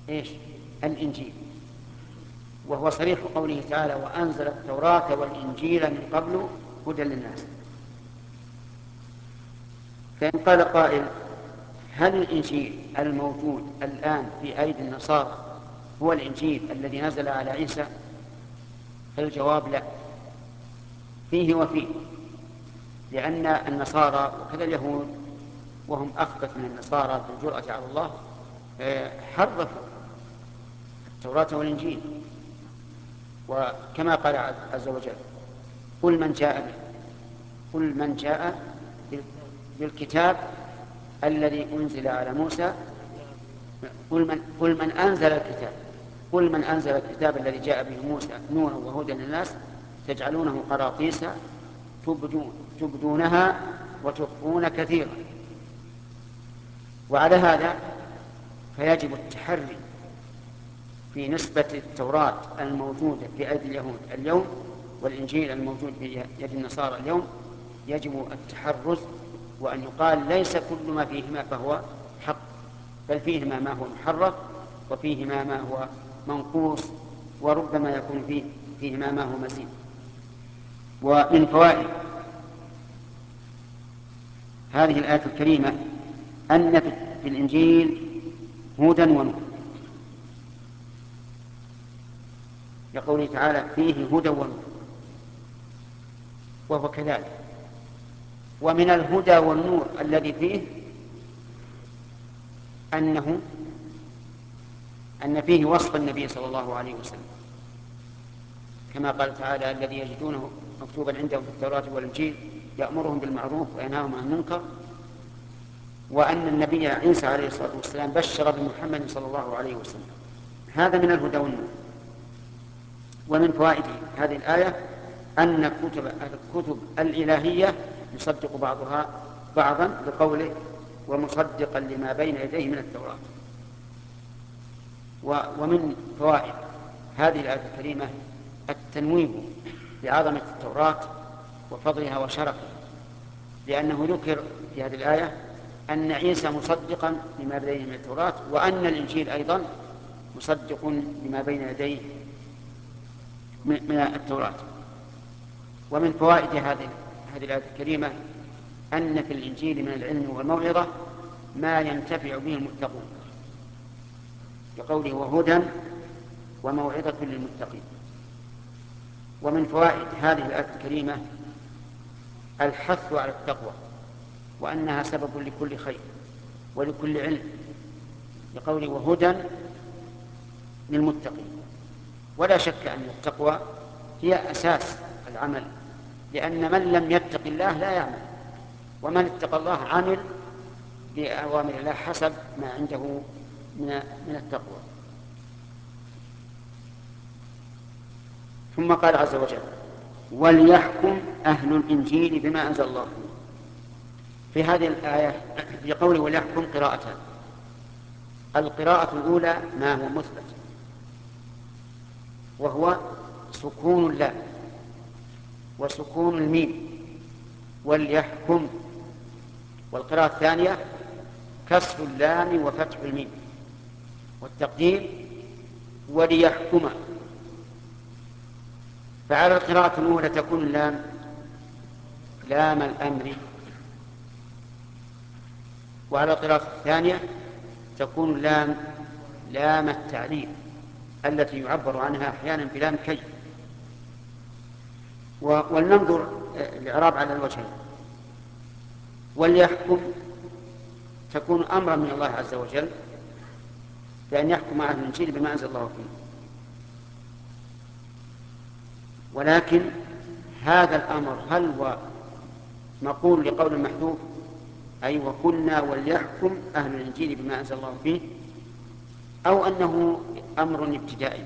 إيش؟ الإنجيل، وهو صريح قوله تعالى وأنزل التوراة والإنجيل من قبل هدى للناس. فإن قال قائل هل الإنجيل الموجود الآن في أيدي النصارى هو الإنجيل الذي نزل على عيسى؟ فالجواب لا، فيه وفيه، لأن النصارى وكذا اليهود وهم أخبث من النصارى بالجرأة على الله حرفوا التوراة والإنجيل. وكما قال عز وجل قل من جاء بالكتاب الذي أنزل على موسى قل من أنزل الكتاب الذي جاء به موسى نورا وهدى للناس تجعلونه قراطيس تبدونها وتخفون كثيرا. وعلى هذا فيجب التحري في نسبة التوراة الموجودة في أيدي اليهود اليوم والإنجيل الموجود في يد النصارى اليوم، يجب التحرز، وأن يقال ليس كل ما فيهما فهو حق، بل فيهما ما هو محرف، وفيهما ما هو منقوص، وربما يكون فيهما ما هو مزيد. ومن فوائد هذه الآية الكريمة أن في الإنجيل هدى ونور، يقوله تعالى فيه هدى ونور، وهو كذلك. ومن الهدى والنور الذي فيه أن فيه وصف النبي صلى الله عليه وسلم، كما قال تعالى الذي يجدونه مكتوبا عندهم في التوراة والإنجيل يأمرهم بالمعروف وينهاهم عن المنكر، وأن النبي عيسى عليه الصلاة والسلام بشر بمحمد صلى الله عليه وسلم. هذا من الهدى والنور. ومن فوائد هذه الآية أن الكتب الإلهية يصدق بعضها بعضا بقوله ومصدقا لما بين يديه من التوراة. ومن فوائد هذه الآية الكريمة التنويه بعظمة التوراة وفضلها وشرفها، لأنه ذكر في هذه الآية أن عيسى مصدقا لما بين يديه من التوراة، وأن الإنجيل أيضا مصدق لما بين يديه من التوراة. ومن فوائد هذه الآية الكريمة أن في الإنجيل من العلم والموعظة ما ينتفع به المتقون، بقوله وهدى وموعظة للمتقين. ومن فوائد هذه الآية الكريمة الحث على التقوى، وأنها سبب لكل خير ولكل علم، بقوله وهدى للمتقين. ولا شك أن التقوى هي أساس العمل، لأن من لم يتق الله لا يعمل، ومن اتقى الله عمل بأوامر الله حسب ما عنده من التقوى. ثم قال عز وجل وليحكم أهل الإنجيل بما أنزل الله. في هذه الآية بقوله وليحكم قراءتان. القراءة الأولى ما هو مثبت، وهو سكون اللام وسكون الميم وليحكم، والقراءة الثانية كسر اللام وفتح الميم، والتقدير وليحكم. فعلى القراءة الأولى تكون اللام لام الأمر، وعلى القراءة الثانية تكون اللام لام التعليل التي يعبر عنها أحيانا بلام كي. ولننظر الإعراب على الوجهين. وليحكم تكون أمرا من الله عز وجل بأن يحكم أهل الإنجيل بما أنزل الله فيه، ولكن هذا الأمر هل هو مقول لقول محذوف أي وكنا وليحكم أهل الإنجيل بما أنزل الله فيه، أو أنه أمر ابتدائي؟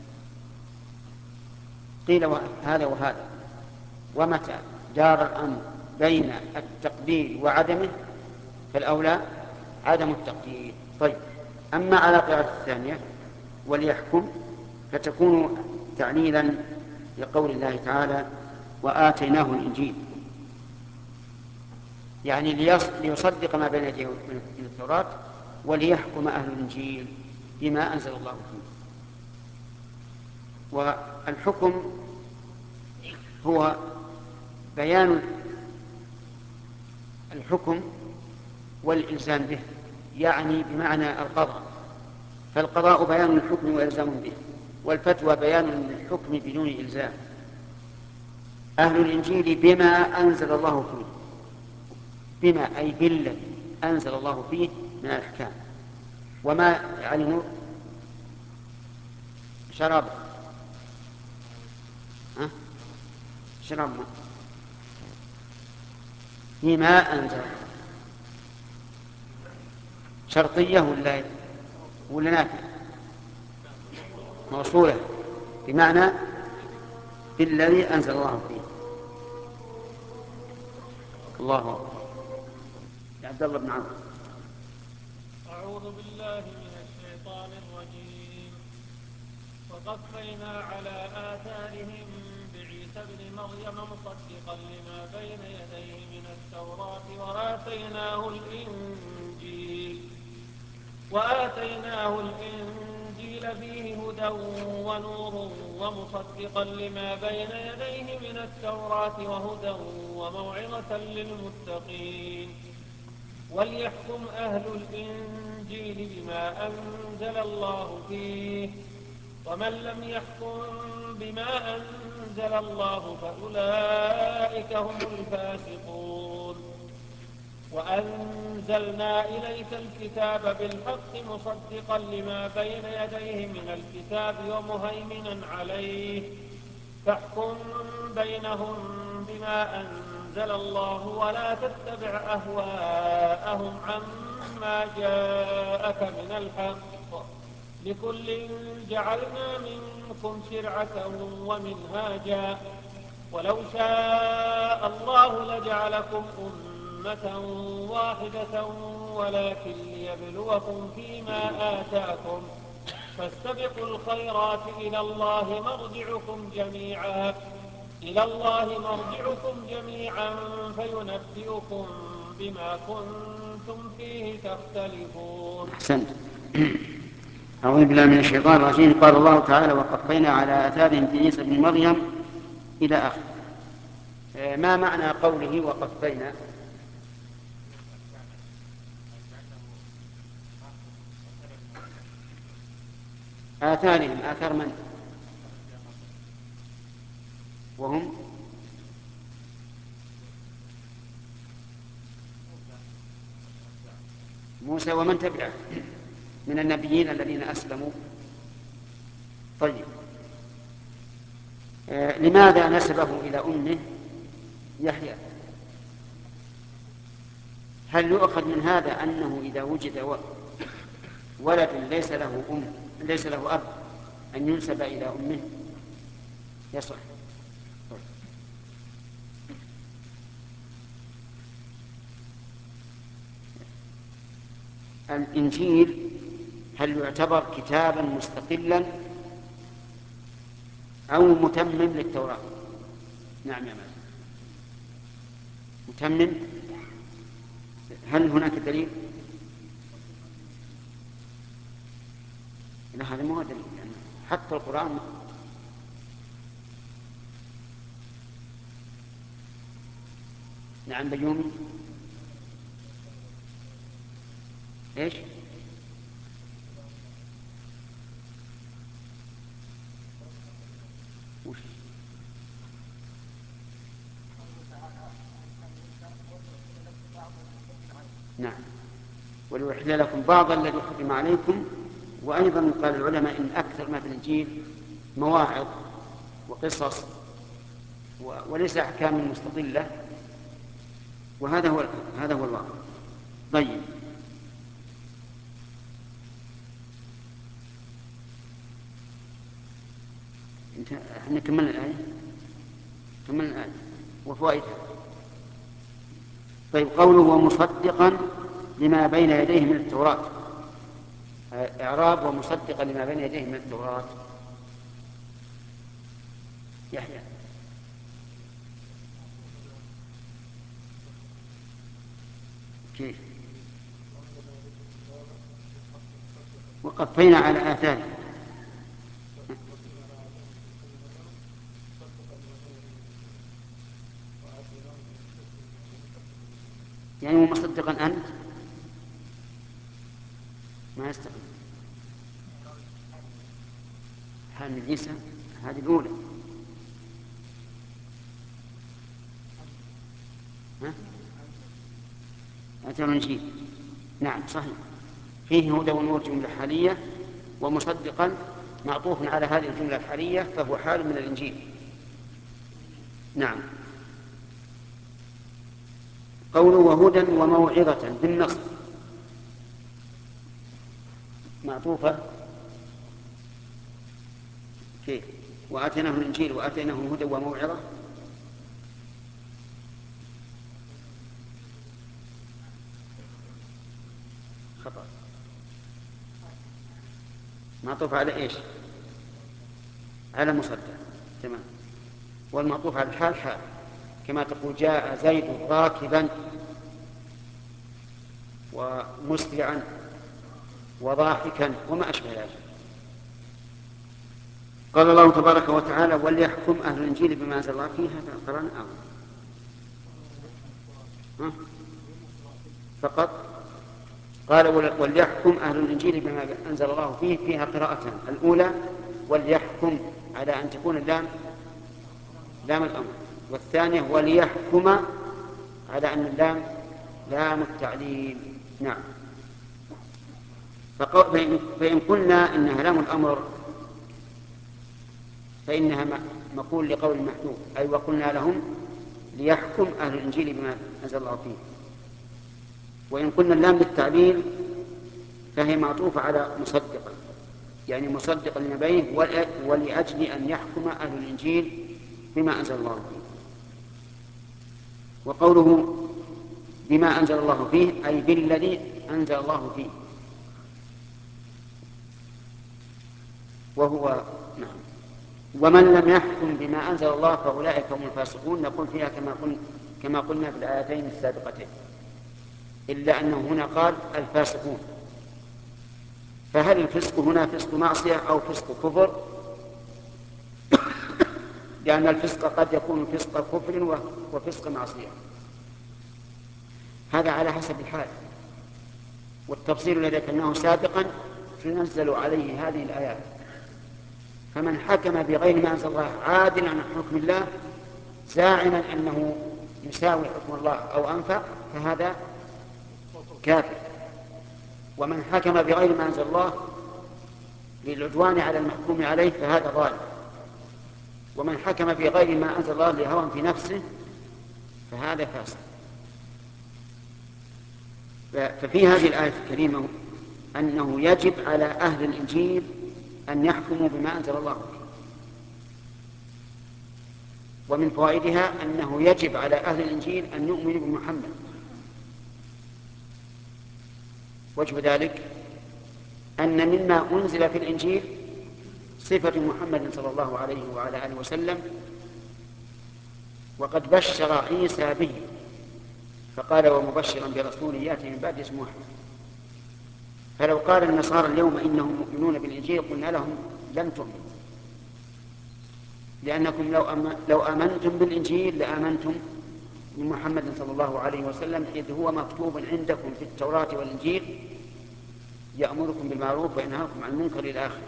قيل هذا وهذا، ومتى دار الأمر بين التقدير وعدمه فالأولى عدم التقدير. طيب، أما على قراءة الثانية وليحكم فتكون تعليلا لقول الله تعالى وآتيناه الإنجيل، يعني ليصدق ما بين يديه من التوراة، وليحكم أهل الإنجيل بما أنزل الله فيه. والحكم هو بيان الحكم والإلزام به، يعني بمعنى القضاء، فالقضاء بيان الحكم وإلزام به، والفتوى بيان الحكم بدون إلزام. أهل الإنجيل بما أنزل الله فيه، بما أي بالذي أنزل الله فيه من الأحكام. وما يعني نور شراب شراب ما بما أنزل شرطية ولا نافية؟ موصولة بمعنى بالذي أنزل الله فيه. الله أكبر. يا عبد الله بن عمرو. أعوذ بالله من الشيطان الرجيم. وقفينا على آثارهم بعيسى ابن مريم مصدقا لما بين يديه من التوراة وآتيناه الإنجيل فيه هدى ونور ومصدقا لما بين يديه من التوراة وهدى وموعظة للمتقين. وليحكم أهل الإنجيل بما أنزل الله فيه، ومن لم يحكم بما أنزل الله فأولئك هم الفاسقون. وأنزلنا إليك الكتاب بالحق مصدقا لما بين يديه من الكتاب ومهيمنا عليه، فاحكم بينهم بما أنزل الله ولا تتبع أهواءهم عما جاءك من الحق، لكل جعلنا منكم شرعة ومنهاجا، ولو شاء الله لجعلكم أمة واحدة ولكن ليبلوكم فيما آتاكم، فاستبقوا الخيرات إلى الله مرجعكم جميعا فينبئكم بما كنتم فيه تختلفون. أحسنت. أعوذ بالله من الشيطان الرجيم. قال الله تعالى: وقفينا على آثارهم بعيسى بن مريم إلى آخره. ما معنى قوله وقفينا؟ آثارهم، آثار من؟ وهم موسى ومن تبعه من النبيين الذين أسلموا. طيب، لماذا نسبه إلى أمه يحيى؟ هل يؤخذ من هذا أنه إذا وجد ولد ليس له أب أن ينسب إلى أمه؟ يصح. الإنجيل هل يعتبر كتابا مستقلا أو متمم للتوراة؟ نعم يا مالك، متمم. هل هناك دليل؟ لا، هذا مو دليل، يعني حتى القرآن. نعم بيومي. ايش؟ وش؟ نعم، وليحل لكم بعض الذي حرم عليكم. وأيضا قال العلماء إن أكثر ما في الإنجيل مواعظ وقصص وليس أحكام مستقلة، وهذا هو الواقع. طيب، احنا كملنا الآية وفوائدها. طيب، قوله ومصدقا لما بين يديه من التوراة، إعراب ومصدقا لما بين يديه من التوراة. يحيى. كيف؟ وقفينا على آثاره. يعني مصدقا أنت ما يستقيم. حال عيسى هذه الأولى. أتى الإنجيل، نعم صحيح، فيه هدى ونور جملة حالية، ومصدقا معطوف على هذه الجملة الحالية فهو حال من الإنجيل. نعم. قوله وهدى وموعظة بالنصب معطوفة كيف؟ وآتيناه الإنجيل وآتيناه هدى وموعظة. خطأ. معطوف على إيش؟ على مصدق. تمام. والمعطوف على الحال حال، كما تقول جاء زيد راكبا ومسرعا وضاحكا وما أشبه ذلك. قال الله تبارك وتعالى وليحكم أهل الإنجيل بما أنزل الله فيه. هذا القرآن فقط قال وليحكم أهل الإنجيل بما أنزل الله فيه. فيها قراءتان، الأولى وليحكم على أن تكون اللام لام الأمر، والثانية وليحكم على أن اللام لام التعليل. نعم. فإن قلنا إنها لام الأمر فإنها مقول لقول محذوف، أي وقلنا لهم ليحكم أهل الإنجيل بما أنزل الله فيه. وإن قلنا اللام للتعليل فهي معطوفة على مصدقا، يعني مصدقا لما بين ولأجل أن يحكم أهل الإنجيل بما أنزل الله فيه. وقوله بما أنزل الله فيه أي بالذي أنزل الله فيه، وهو نعم. ومن لم يحكم بما أنزل الله فأولئك هم الفاسقون. نقول فيها كما قلنا في الآيتين السابقتين، إلا أنه هنا قال الفاسقون. فهل الفسق هنا فسق معصية أو فسق كفر؟ لأن الفسق قد يكون فسق كفر وفسق معصية، هذا على حسب الحال. والتفصيل الذي ذكرناه سابقا تنزل عليه هذه الآيات. فمن حكم بغير ما أنزل الله عادلا عن حكم الله زاعما أنه يساوي حكم الله أو أنفع فهذا كافر. ومن حكم بغير ما أنزل الله للعدوان على المحكوم عليه فهذا ظالم. ومن حكم بغير ما أنزل الله لهوى في نفسه فهذا فاسق. ففي هذه الآية الكريمة أنه يجب على أهل الإنجيل أن يحكموا بما أنزل الله فيه. ومن فوائدها أنه يجب على أهل الإنجيل أن يؤمنوا بمحمد. وجه ذلك أن مما أنزل في الإنجيل صفة محمد صلى الله عليه وعلى آله وسلم، وقد بشر عيسى به فقال ومبشرا برسول يأتي من بعد اسمه أحمد. فلو قال النصارى اليوم إنهم مؤمنون بالإنجيل قلنا لهم لم تؤمنوا، لأنكم لو آمنتم بالإنجيل لآمنتم بمحمد صلى الله عليه وسلم، إذ هو مكتوب عندكم في التوراة والإنجيل يأمركم بالمعروف وينهاكم عن المنكر إلى آخره.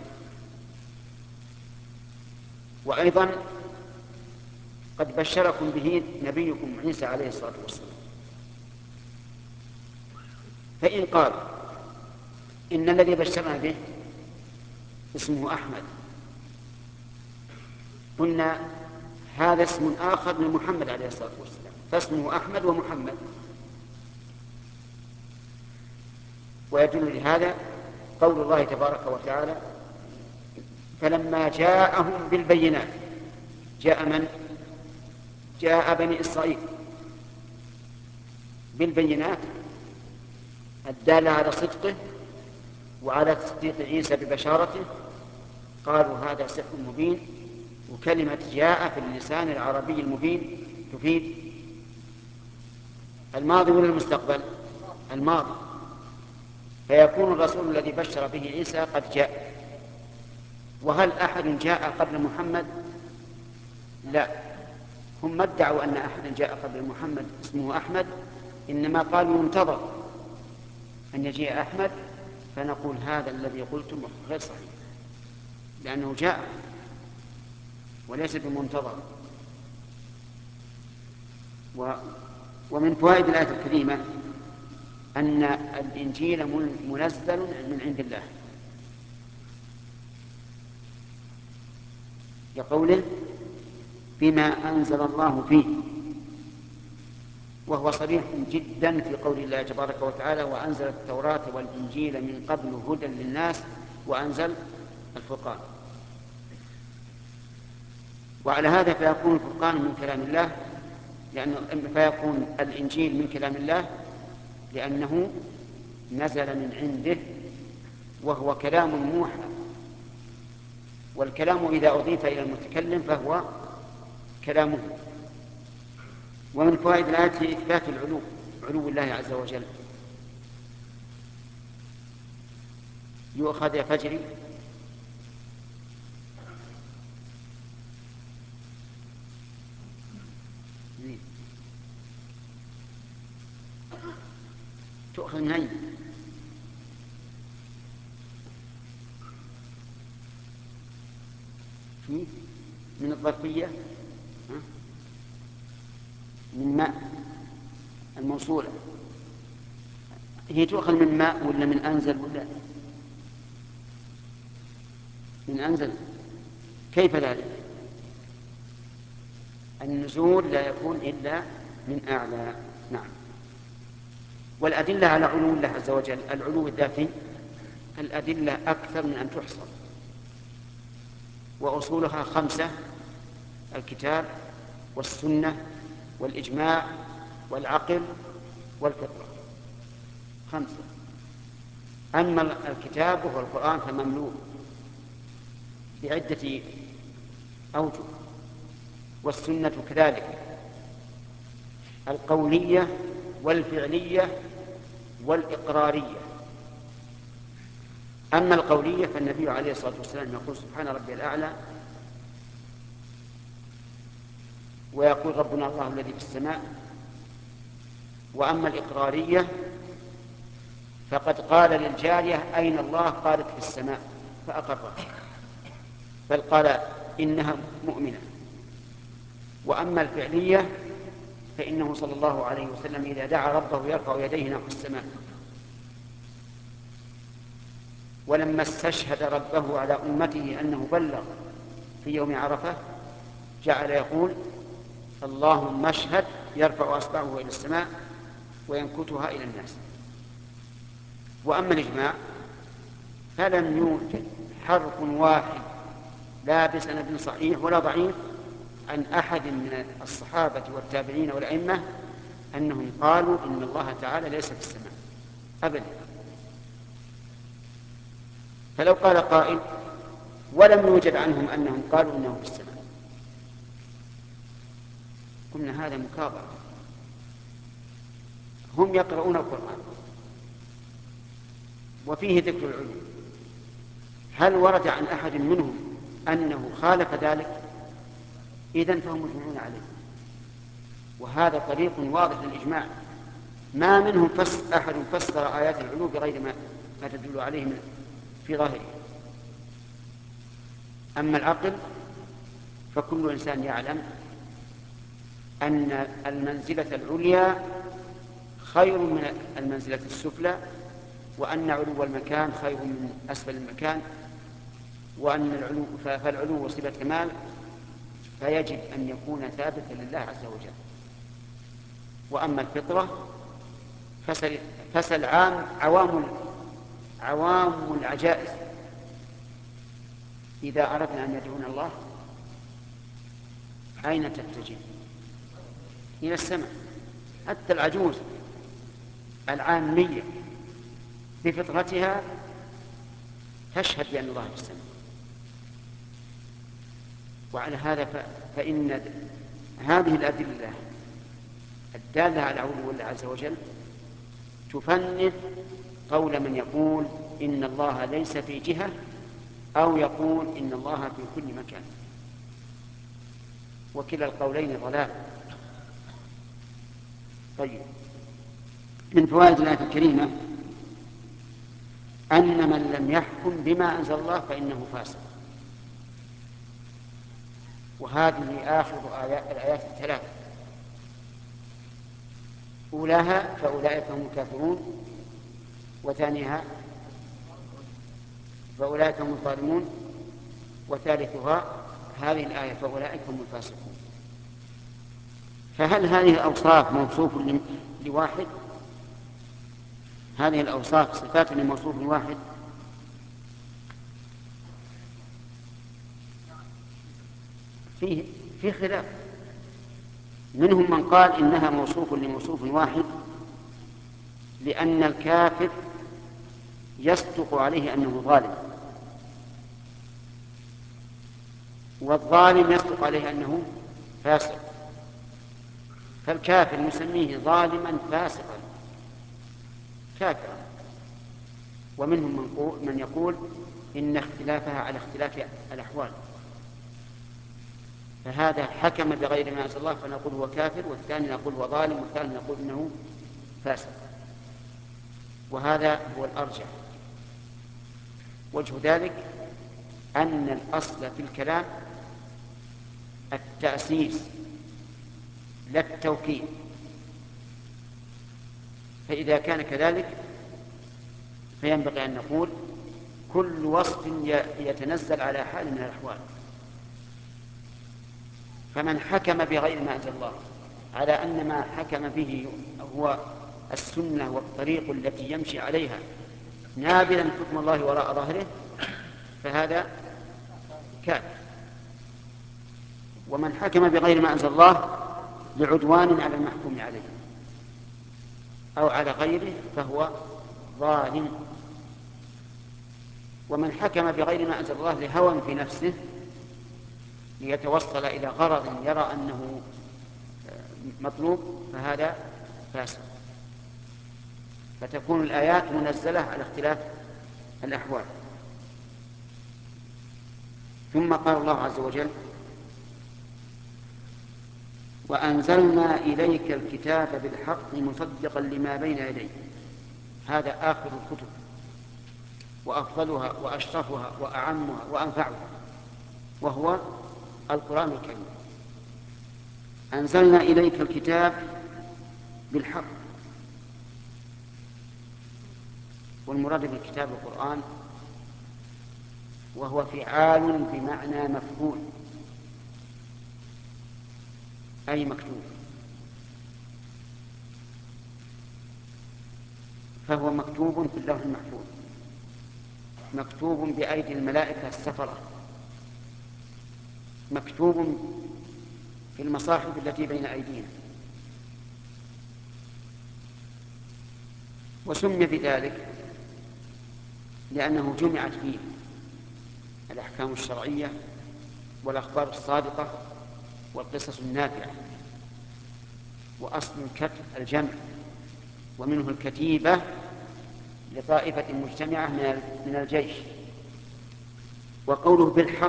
وأيضا قد بشركم به نبيكم عيسى عليه الصلاة والسلام. فإن قال إن الذي بشرنا به اسمه أحمد، قلنا هذا اسم آخر من محمد عليه الصلاة والسلام، فاسمه أحمد ومحمد. ويدل لهذا قول الله تبارك وتعالى فلما جاءهم بالبينات. جاء من؟ جاء بني إسرائيل بالبينات الدالة على صدقه وعلى تصديق عيسى ببشارته، قالوا هذا سحر مبين. وكلمة جاء في اللسان العربي المبين تفيد الماضي ولا المستقبل؟ الماضي. فيكون الرسول الذي بشر به عيسى قد جاء. وهل أحد جاء قبل محمد؟ لا، هم ما ادعوا أن أحدا جاء قبل محمد اسمه أحمد، إنما قالوا ينتظر أن يجيء أحمد، فنقول هذا الذي قلتم غير صحيح، لأنه جاء وليس بمنتظر. ومن فوائد الآية الكريمة أن الإنجيل منزل من عند الله، لقوله بما أنزل الله فيه، وهو صريح جدا في قول الله تبارك وتعالى وأنزل التوراة والإنجيل من قبل هدى للناس وأنزل الفرقان. وعلى هذا فيكون الفرقان من كلام الله، فيكون الإنجيل من كلام الله لأنه نزل من عنده وهو كلام موحى، والكلام إذا أضيف إلى المتكلم فهو كلامه. ومن فوائد الآية إثبات علو الله عز وجل. يؤخذ يا فجري. تؤخذ من أين؟ من الظرفية، من ماء الموصولة. هي تؤخذ من ماء ولا من أنزل ولا من أنزل؟ كيف ذلك؟ النزول لا يكون إلا من أعلى. نعم. والأدلة على علو الله عز وجل، العلو الذاتي، الأدلة أكثر من أن تحصى، وأصولها 5: الكتاب والسنة والإجماع والعقل والفطرة، 5. أما الكتاب وهو القرآن فمملوء بعدة أوجه، والسنة كذلك، القولية والفعلية والإقرارية. أما القولية فالنبي عليه الصلاة والسلام يقول سبحان ربي الأعلى، ويقول ربنا الله الذي في السماء. وأما الإقرارية فقد قال للجارية أين الله؟ قالت في السماء فأقرها، بل قال إنها مؤمنة. وأما الفعلية فإنه صلى الله عليه وسلم إذا دعا ربه يرفع يديه نحو السماء. ولما استشهد ربه على أمته أنه بلغ في يوم عرفة جعل يقول اللهم اشهد، يرفع أصبعه إلى السماء وينكتها إلى الناس. وأما الإجماع فلم يوجد حرف واحد لا بسند صحيح ولا ضعيف عن أحد من الصحابة والتابعين والأئمة أنهم قالوا إن الله تعالى ليس في السماء أبدا. فلو قال قائل ولم يوجد عنهم أنهم قالوا إنه في السماء، قلنا هذا مكابرة. هم يقرؤون القرآن وفيه ذكر العلو، هل ورد عن أحد منهم أنه خالف ذلك؟ إذن فهم مجمعون عليه، وهذا طريق واضح للإجماع. ما منهم أحد فسر آيات العلو بغير ما تدل عليه في ظاهره. أما العقل فكل إنسان يعلم أن المنزلة العليا خير من المنزلة السفلى، وأن علو المكان خير من أسفل المكان، وأن فالعلو صفة كمال، فيجب أن يكون ثابتا لله عز وجل. وأما الفطرة فسل عوام العجائز إذا أردنا أن يدعون الله أين تتجه؟ إلى السماء. حتى العجوز العامية بفطرتها تشهد بأن الله في السماء. وعلى هذا فإن هذه الأدلة الدالة على علو الله عز وجل تفند قول من يقول إن الله ليس في جهة أو يقول إن الله في كل مكان، وكلا القولين ضلال. طيب، من فوائد الآية الكريمة أن من لم يحكم بما أنزل الله فإنه فاسق، وهذه آخر الآيات الثلاث، أولاها فأولئك هم الكافرون، وثانيها فأولئك هم الظالمون، وثالثها هذه الآية فأولئك هم الفاسقون. فهل هذه الأوصاف موصوف لواحد؟ هذه الأوصاف صفات لموصوف واحد؟ في خلاف، منهم من قال إنها موصوف لموصوف واحد، لأن الكافر يصدق عليه أنه ظالم، والظالم يصدق عليه أنه فاسق، فالكافر نسميه ظالما فاسقا كافرا. ومنهم من يقول إن اختلافها على اختلاف الأحوال، فهذا حكم بغير ما أنزل الله فنقول هو كافر، والثاني نقول هو ظالم، والثالث نقول إنه فاسق، وهذا هو الأرجح. وجه ذلك أن الأصل في الكلام التأسيس لا التوكيد، فإذا كان كذلك فينبغي أن نقول كل وصف يتنزل على حال من الأحوال. فمن حكم بغير ما أنزل الله على أن ما حكم به هو السنة والطريق التي يمشي عليها نابلا حكم الله وراء ظهره فهذا كافر. ومن حكم بغير ما أنزل الله لعدوان على المحكوم عليه أو على غيره فهو ظالم. ومن حكم بغير ما أنزل الله لهوى في نفسه ليتوصل إلى غرض يرى أنه مطلوب فهذا فاسق. فتكون الآيات منزلة على اختلاف الأحوال. ثم قال الله عز وجل: وأنزلنا إليك الكتاب بالحق مصدقا لما بين يديه. هذا آخر الكتب وأفضلها وأشرفها وأعمها وأنفعها، وهو القرآن الكريم. أنزلنا إليك الكتاب بالحق، والمراد بالكتاب القرآن، وهو فعال بمعنى مفعول أي مكتوب، فهو مكتوب في اللوح المحفوظ، مكتوب بأيدي الملائكة السفرة، مكتوب في المصاحف التي بين أيدينا. وسمي بذلك لأنه جمعت فيه الأحكام الشرعية والأخبار الصادقة والقصص النافعة. وأصل الكتب الجمع، ومنه الكتيبة لطائفة مجتمعة من الجيش. وقوله بالحق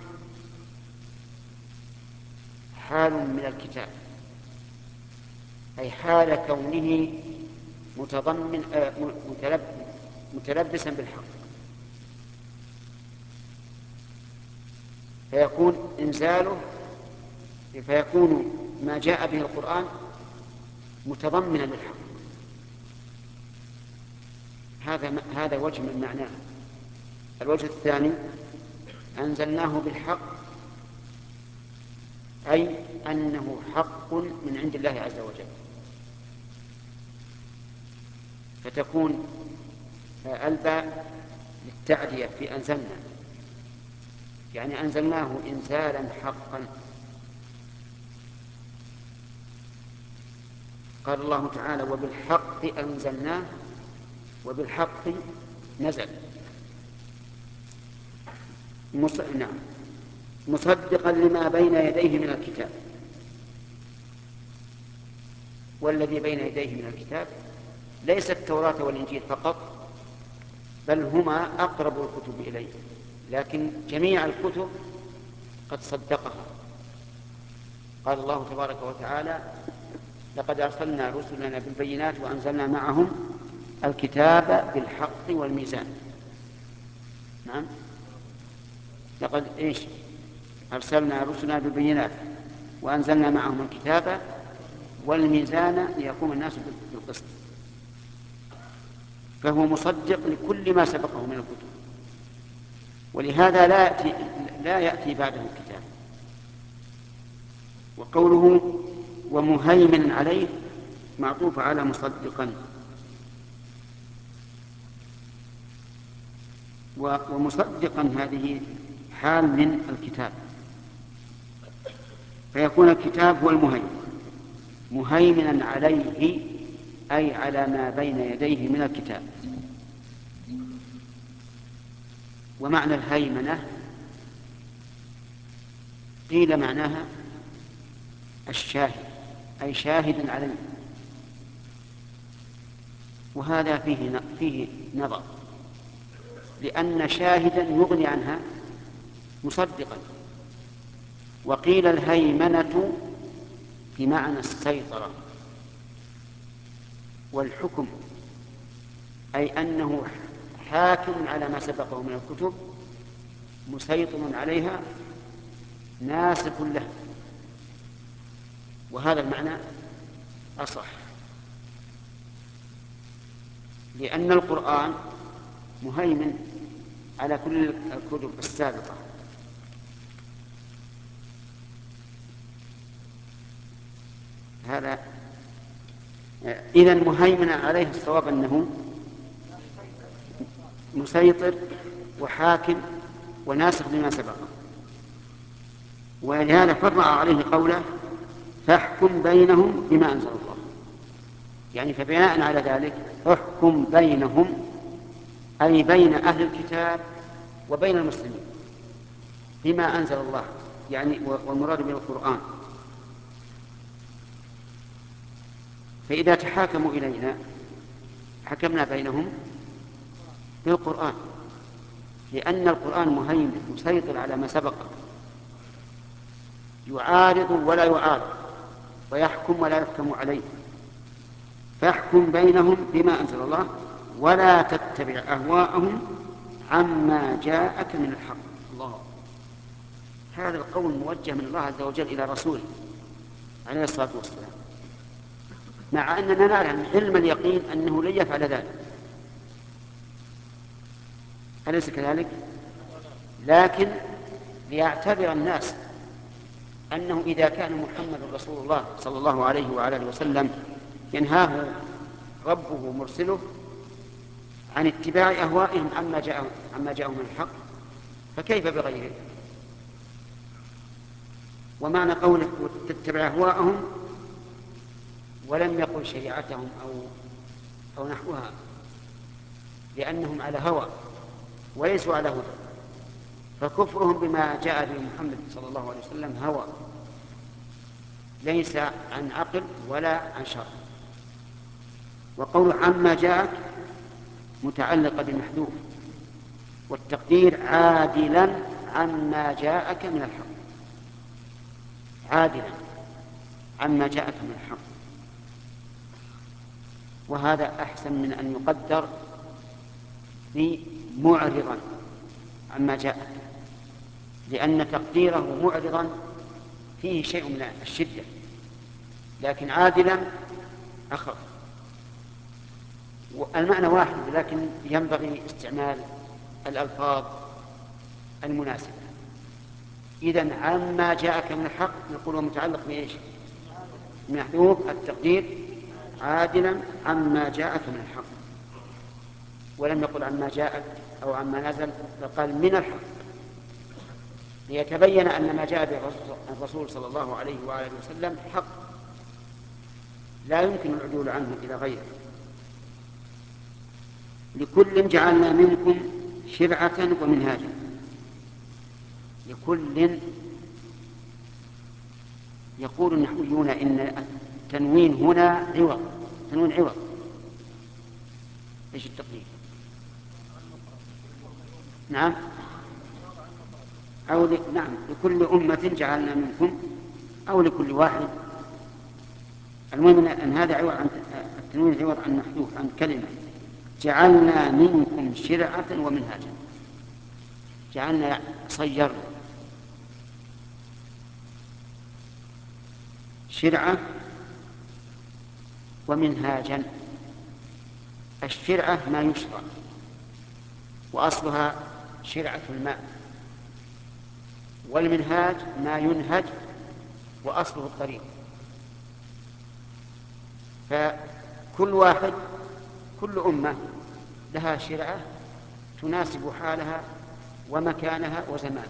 حال من الكتاب، أي حال كونه متلبسا بالحق، فيكون إنزاله فيكون ما جاء به القرآن متضمنا للحق. هذا وجه من معناه. الوجه الثاني: أنزلناه بالحق، أي أنه حق من عند الله عز وجل، فتكون الباء للتعدية في أنزلنا، يعني أنزلناه إنزالا حقا. قال الله تعالى: وبالحق أنزلناه وبالحق نزل. مصدقا لما بين يديه من الكتاب. والذي بين يديه من الكتاب ليس التوراة والإنجيل فقط، بل هما أقرب الكتب إليه، لكن جميع الكتب قد صدقها. قال الله تبارك وتعالى: لقد أرسلنا رسلنا بالبينات وأنزلنا معهم الكتاب بالحق والميزان. نعم، لقد أرسلنا رسلنا بالبينات وأنزلنا معهم الكتاب والميزان ليقوم الناس بالقسط. فهو مصدق لكل ما سبقه من الكتب، ولهذا لا يأتي بعده الكتاب. وقوله ومهيمن عليه معطوف على مصدقا، ومصدقا هذه حال من الكتاب، فيكون الكتاب هو المهيمن، مهيمنا عليه أي على ما بين يديه من الكتاب. ومعنى الهيمنة قيل معناها الشاهد، أي شاهد عليه، وهذا فيه نظر، لأن شاهدا يغني عنها مصدقا. وقيل الهيمنة بمعنى السيطرة والحكم، أي أنه حاكم على ما سبقه من الكتب، مسيطر عليها، ناسخ له. وهذا المعنى أصح، لأن القرآن مهيمن على كل الكتب السابقة. هذا إذن مهيمن عليه، الصواب أنه مسيطر وحاكم وناسخ لما سبقه. ولهذا فرع عليه قوله فاحكم بينهم بما أنزل الله، يعني فبناء على ذلك احكم بينهم، أي بين أهل الكتاب وبين المسلمين بما أنزل الله، يعني والمراد بالقرآن. فإذا تحاكموا إلينا حكمنا بينهم بالقرآن، لأن القرآن مهيمن مسيطر على ما سبق، يعارض ولا يعارض، ويحكم ولا يحكم عليه. فاحكم بينهم بما أنزل الله ولا تتبع أهواءهم عما جاءك من الحق. الله، هذا القول موجه من الله عز وجل إلى رسوله عليه الصلاة والسلام، مع أننا نعلم علم اليقين أنه لن يفعل ذلك، أليس كذلك؟ لكن ليعتبر الناس أنه إذا كان محمد رسول الله صلى الله عليه وعلى آله وسلم ينهاه ربه مرسله عن اتباع أهوائهم عما جاءهم من الحق، فكيف بغيره؟ ومعنى قوله تتبع أهواءهم ولم يقل شريعتهم أو نحوها، لأنهم على هوى وليسوا على هدى، فكفرهم بما جاء به محمد صلى الله عليه وسلم هوى، ليس عن عقل ولا عن شرع. وقول عما جاءك متعلقة بمحذوف، والتقدير عادلا عما جاءك من الحق، عادلا عما جاءك من الحق. وهذا أحسن من أن يقدر بمعرضا عما جاءك، لأن تقديره معرضا فيه شيء من الشدة، لكن عادلا أخف. المعنى واحد، لكن ينبغي استعمال الألفاظ المناسبة. إذن عما جاءك من الحق نقول متعلق بإيش؟ محذوف التقدير عادلا عما جاءك من الحق، ولم يقل عما جاءك أو عما نزل، فقال من الحق، ليتبين أن ما جاء به الرسول صلى الله عليه وآله وسلم حق لا يمكن العدول عنه إلى غيره. لكل جعلنا منكم شرعة ومنهاجا. لكل، يقول النحويون إن التنوين هنا عوض، تنوين عوض. ايش التقدير؟ نعم نعم لكل أمة جعلنا منكم أو لكل واحد. المهم أن هذا عوض عن التنوين، عوض عن محذوف عن كلمة جعلنا منكم شرعة ومنهاجا. جعلنا صيرنا شرعة ومنهاجا. الشرعة ما يشرع وأصلها شرعة الماء، والمنهاج ما ينهج وأصله الطريق. فكل واحد، كل أمة لها شرعة تناسب حالها ومكانها وزمانها،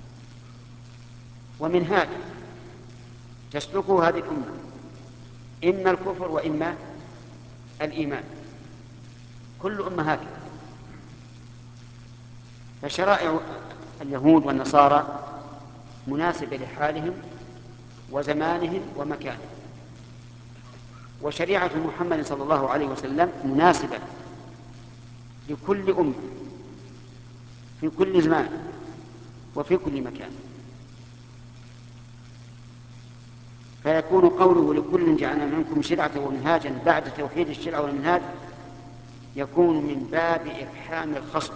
ومنهاج تسلكه هذه الأمة، إما الكفر وإما الإيمان. كل أمة هكذا. فشرائع اليهود والنصارى مناسبة لحالهم وزمانهم ومكانهم، وشريعة محمد صلى الله عليه وسلم مناسبة لكل أمة في كل زمان وفي كل مكان. فيكون قوله لكل جعلنا منكم شرعة ومنهاجا بعد توحيد الشرع والمنهاج يكون من باب إفحام الخصم،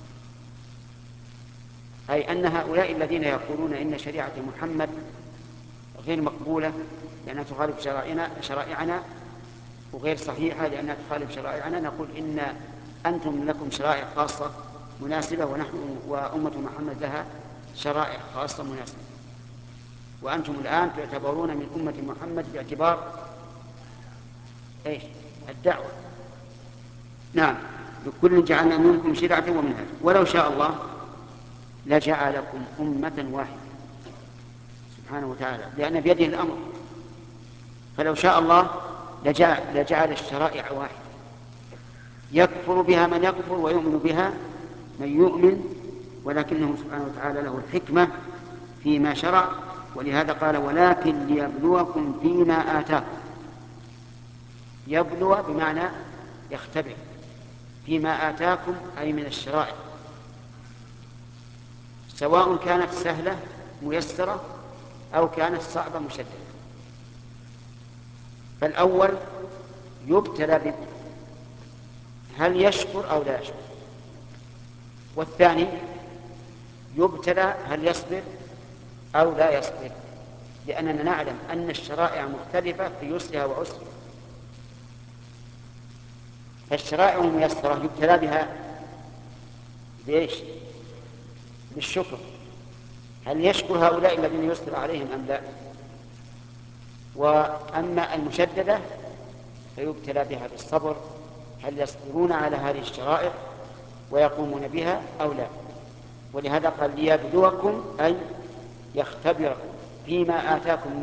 أي أن هؤلاء الذين يقولون إن شريعة محمد غير مقبولة لأنها تخالف شرائعنا وغير صحيحة لأنها تخالف شرائعنا، نقول إن أنتم لكم شرائع خاصة مناسبة ونحن وأمة محمد لها شرائع خاصة مناسبة، وأنتم الآن تعتبرون من أمة محمد باعتبار إيش؟ الدعوة. نعم لكل جعلنا منكم شرعة ومنهاجا ولو شاء الله لجعلكم أمة واحدة سبحانه وتعالى، لأن بيده الأمر. فلو شاء الله لجعل الشرائع واحدة يكفر بها من يكفر ويؤمن بها من يؤمن، ولكنه سبحانه وتعالى له الحكمة فيما شرع. ولهذا قال ولكن ليبلوكم فيما آتاكم. يبلو بمعنى يختبر، فيما آتاكم أي من الشرائع، سواء كانت سهلة ميسرة أو كانت صعبة مشددة. فالأول يبتلى هل يشكر أو لا يشكر، والثاني يبتلى هل يصبر أو لا يصبر، لأننا نعلم أن الشرائع مختلفة في يسرها وعسرها. فالشرائع الميسرة يبتلى بها بإيش؟ بالشكر، هل يشكر هؤلاء الذين يسر عليهم أم لا. وأما المشددة فيبتلى بها بالصبر، هل يصبرون على هذه الشرائع ويقومون بها أو لا. ولهذا قال ليبلوكم أي يختبركم فيما آتاكم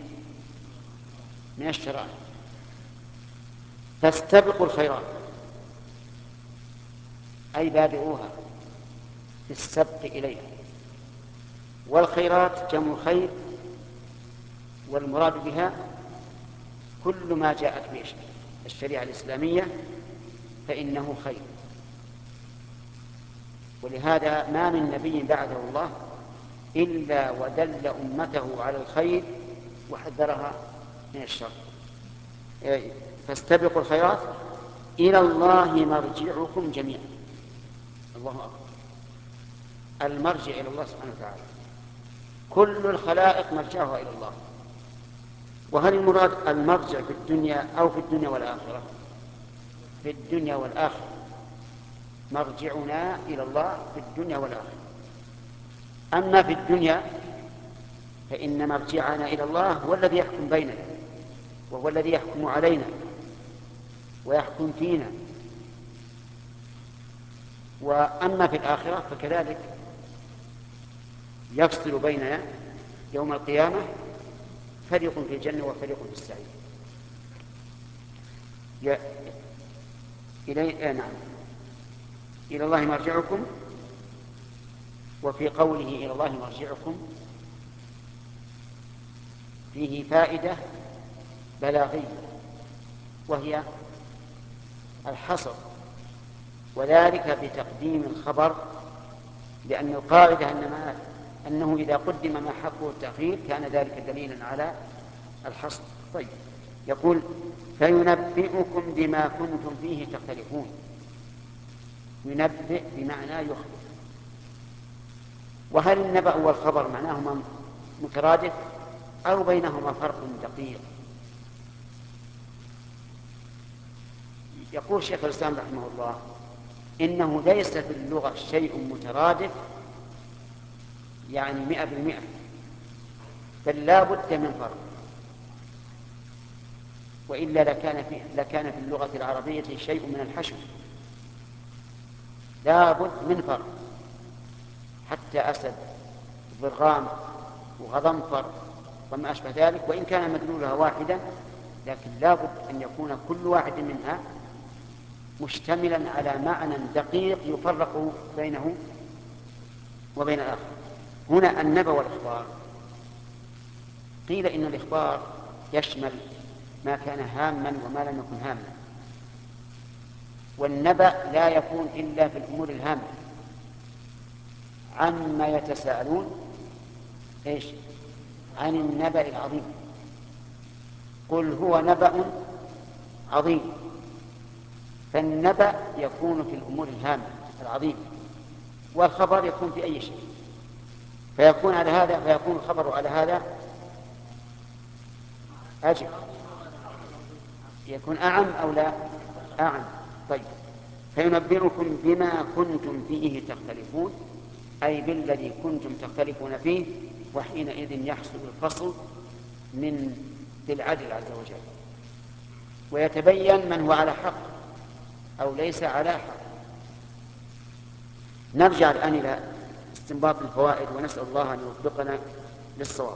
من الشرائع. فاستبقوا الخيرات أي بادئوها في السبق إليها. والخيرات جمع خير، والمراد بها كل ما جاءت به الشريعة الإسلامية فإنه خير. ولهذا ما من نبي بعده الله إلا ودل أمته على الخير وحذرها من الشر. فاستبقوا الخيرات إلى الله مرجعكم جميعا. الله أكبر. المرجع إلى الله سبحانه وتعالى، كل الخلائق مرجعها إلى الله. وهل المراد المرجع في الدنيا أو في الدنيا والآخرة؟ في الدنيا والآخرة، مرجعنا إلى الله في الدنيا والآخرة. أما في الدنيا فإن مرجعنا إلى الله هو الذي يحكم بيننا، وهو الذي يحكم علينا ويحكم فينا. وأما في الآخرة فكذلك يفصل بيننا يوم القيامة فريق في الجنة وفريق في السعير. إلى الله مرجعكم. وفي قوله إلى الله مرجعكم فيه فائدة بلاغية وهي الحصر، وذلك بتقديم الخبر لأن القاعدة أنه إذا قدم ما حقه التأخير كان ذلك دليلا على الحصر. طيب، يقول فينبئكم بما كنتم فيه تختلفون. ينبئ بمعنى يخبر. وهل النبأ والخبر معناهما مترادف أو بينهما فرق دقيق؟ يقول شيخ الإسلام رحمه الله إنه ليس في اللغة شيء مترادف يعني 100%، بل لا بد من فرق، وإلا لكان في اللغة العربية شيء من الحشو. لا بد من فرق، حتى أسد ضرغام وغضنفر وما أشبه ذلك، وإن كان مدلولها واحدا لكن لا بد أن يكون كل واحد منها مشتملا على معنى دقيق يفرق بينه وبين الآخر. هنا النبأ والإخبار، قيل إن الإخبار يشمل ما كان هاما وما لم يكن هاما، والنبأ لا يكون إلا في الأمور الهامة. عما يتساءلون إيش؟ عن النبأ العظيم. قل هو نبأ عظيم. فالنبأ يكون في الأمور الهامة العظيمة، والخبر يكون في أي شيء، فيكون الخبر على هذا أجل، يكون أعم أو لا أعم. طيب، فينبئكم بما كنتم فيه تختلفون، أي بالذي كنتم تختلفون فيه، وحينئذ يحصل الفصل بالعدل عز وجل، ويتبين من هو على حق أو ليس على حق. نرجع الآن إلى استنباط الفوائد، ونسأل الله أن يوفقنا للصواب.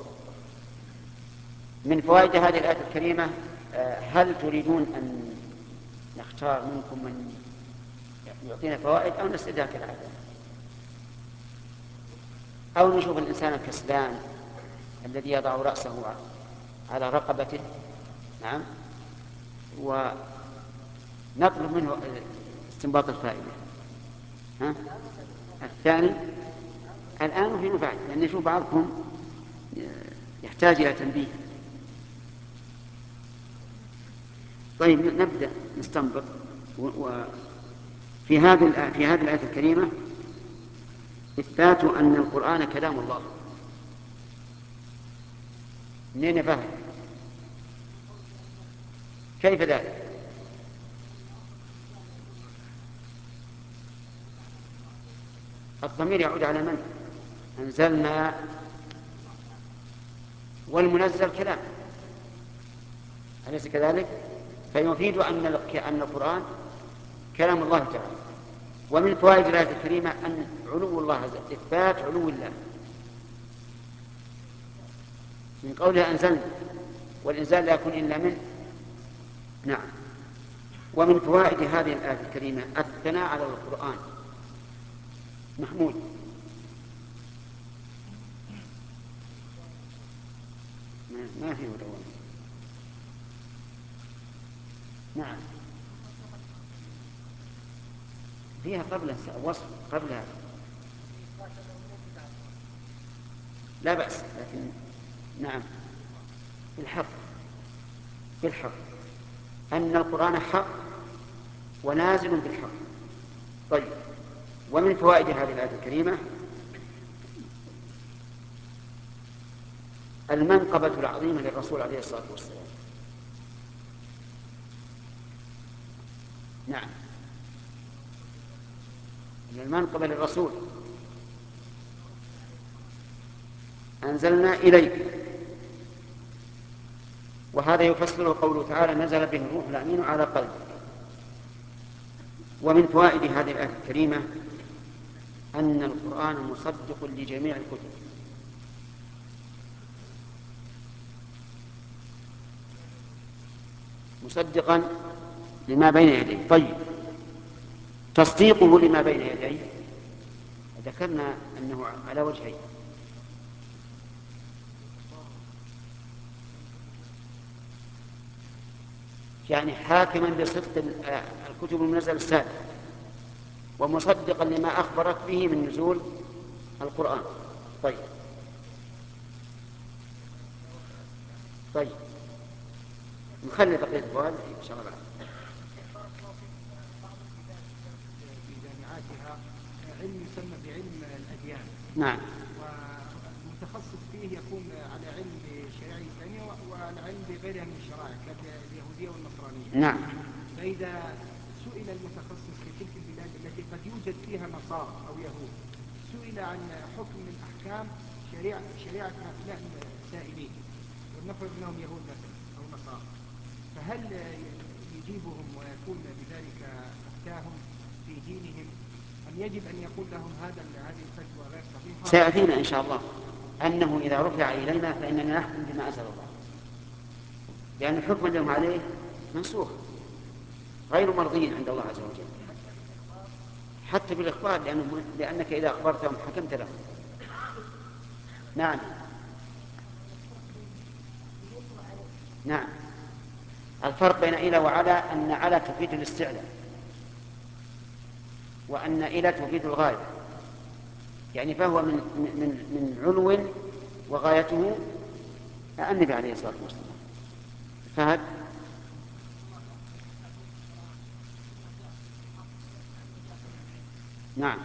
من فوائد هذه الآية الكريمة، هل تريدون أن نختار منكم من يعطينا فوائد أو نسردها كالعادة، أو نشوف الإنسان الكسلان الذي يضع رأسه على رقبته، نعم، ونطلب منه استنباط الفائدة. ها؟ الثاني الآن في مفاعل، لأن نشوف بعضكم يحتاج إلى تنبيه. طيب، نبدأ نستنبط. في هذه الآية الكريمة إثبات أن القرآن كلام الله. منين فهم؟ كيف ذلك؟ الضمير يعود على من؟ أنزلنا، والمنزل كلام، أليس كذلك؟ فيفيد أن القرآن كلام الله تعالى. ومن فوائد الآية الكريمة أن علو الله، إثبات علو الله من قولها أنزلنا، والإنزال لا يكون إلا منه. نعم. ومن فوائد هذه الآية الكريمة الثناء على القرآن. محمود. ما في مدونة. نعم، فيها قبل وصف قبلها، لا بأس، لكن نعم في الحق أن القرآن حق ونازل بالحق. طيب، ومن فوائد هذه الآية الكريمة المنقبة العظيمة للرسول عليه الصلاة والسلام. نعم، المنقبة للرسول. أنزلنا إليك، وهذا يفسره قوله تعالى نزل به الروح الأمين على قلبك. ومن فوائد هذه الآية الكريمة أن القرآن مصدق لجميع الكتب، مصدقا لما بين يديه. طيب، تصديقه لما بين يديه ذكرنا أنه على وجهين: يعني حاكما بصدق الكتب المنزلة السابقة، ومصدقا لما أخبرت به من نزول القرآن. طيب طيب نخلي بقية الفوائد إن شاء الله بعد. في جامعاتها علم يسمى بعلم الأديان. نعم. والمتخصص فيه يكون على علم بالشريعة الإسلامية وعلى علم بغيرها من الشرائع كاليهودية والنصرانية. نعم. فإذا سئل المتخصص في تلك البلاد التي قد يوجد فيها نصارى أو يهود، سئل عن حكم من أحكام شريعة هؤلاء السائلين، ولنفرض أنهم يهود مثلا أو نصارى، فهل يجيبهم ويكون بذلك أفتاهم في دينهم، أم يجب أن يقول لهم هذه الفتوى غير صحيحة؟ سيأتينا إن شاء الله أنه إذا رفع إلينا فإننا نحكم بما أنزل الله، لأن الحكم لهم عليه منسوخ غير مرضي عند الله عز وجل، حتى بالإخبار، لأنك إذا أخبرتهم حكمت لهم. نعم. نعم. الفرق بين إلى وعلى أن على تفيد الاستعلاء، وأن إلى تفيد الغاية، يعني فهو من علو وغايته النبي عليه الصلاة والسلام. فهد. نعم.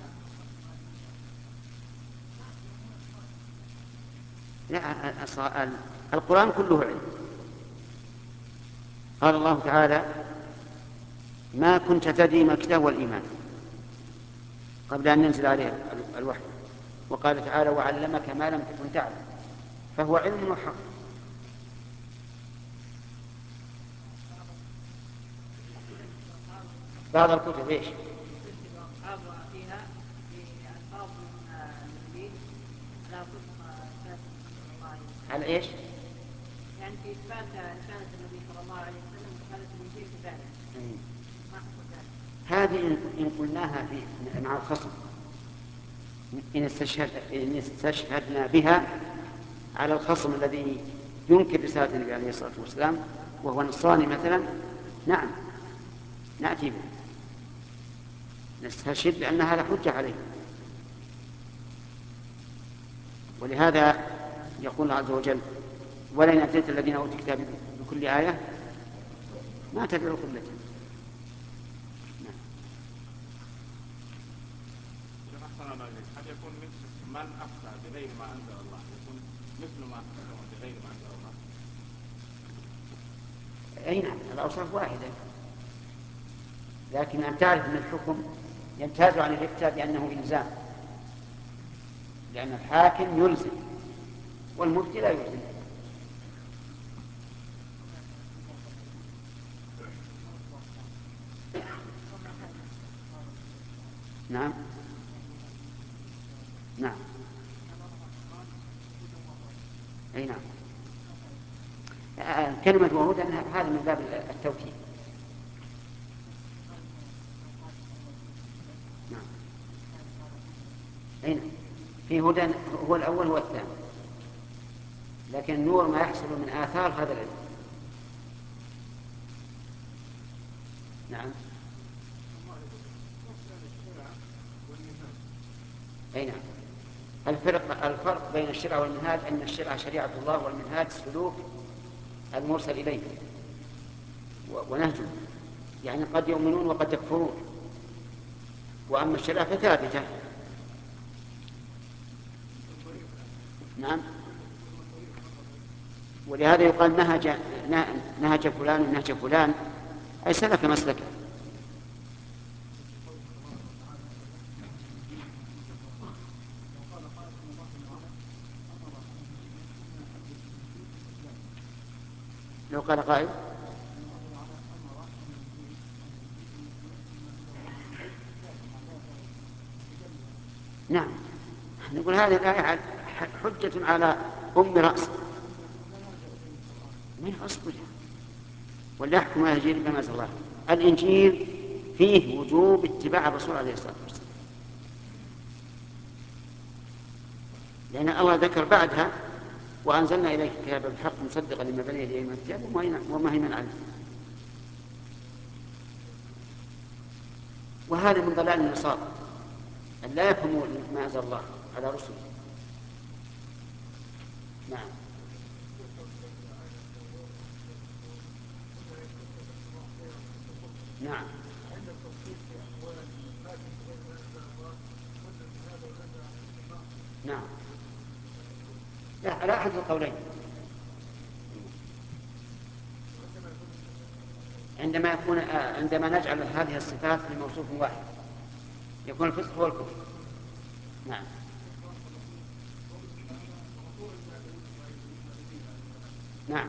لا، القرآن كله علم. قال الله تعالى: ما كنت تدري ما الكتاب والإيمان، قبل أن ينزل عليه الوحي. وقال تعالى: وعلمك ما لم تكن تعلم، فهو علم وحق. بعض الكتب ايش؟ على ايش؟ يعني في إثبات رسالة النبي صلى الله عليه وسلم ورسالة الإنجيل كذلك. هذه إن قلناها مع الخصم، إن استشهدنا بها على الخصم الذي ينكر رسالة النبي عليه الصلاة والسلام وهو نصراني مثلا، نعم نأتي به، نستشهد لأنها لا حجة عليه. ولهذا يقول الله عز وجل: ولئن أتيت الذين أوتوا الكتاب بكل آية ما تبعوا قبلتهم. قد يكون مثل من أفتى بغير ما أنزل الله، يكون مثل ما أفتى بغير ما أنزل الله. أي نعم، الأوصاف واحدة، لكن أن تعرف أن الحكم يمتاز عن الإفتاء بأنه إلزام، لأن الحاكم يلزم والمفتي لا يلزم. نعم. نعم. أي نعم. كلمة وهدى هذا من باب التوكيد. نعم. أي نعم. في هدى هو الأول هو الثاني، لكن النور ما يحصل من آثار هذا العلم. نعم. أي نعم. الفرق بين الشرع والمنهاج أن الشرع شريعة الله، والمنهاج سلوك المرسل إليه ونهجه، يعني قد يؤمنون وقد يكفرون، وأما الشرع فثابتة. نعم. ولهذا يقال نهج فلان ونهج فلان، أي سلك مسلكه. لو قال قائل: نعم، نقول هذه الآية حجة على أم رأس من أصبر ولا يحكم على الإنجيل كما أنزل الله. الإنجيل فيه وجوب اتباع الرسول عليه الصلاة والسلام، لأن الله ذكر بعدها: وأنزلنا إليك الكتاب بالحق مصدقا لما بين يديه من الكتاب ومهيمنا عليه. وهذا من ضلال النصارى أن لا يفهموا ما أنزل الله، على رسله. نعم. نعم. نعم. لا، على أحد القولين. عندما نجعل هذه الصفات لموصوف واحد يكون الفسق هو الكفر. نعم. نعم.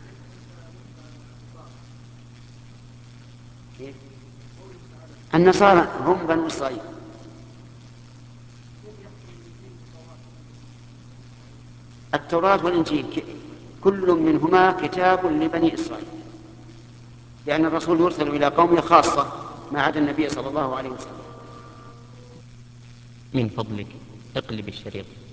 كيف؟ النصارى هم بنو إسرائيل. التوراة والإنجيل كل منهما كتاب لبني إسرائيل، لأن الرسول يرسل إلى قومه خاصة ما عدا النبي صلى الله عليه وسلم. من فضلك اقلب الشريط.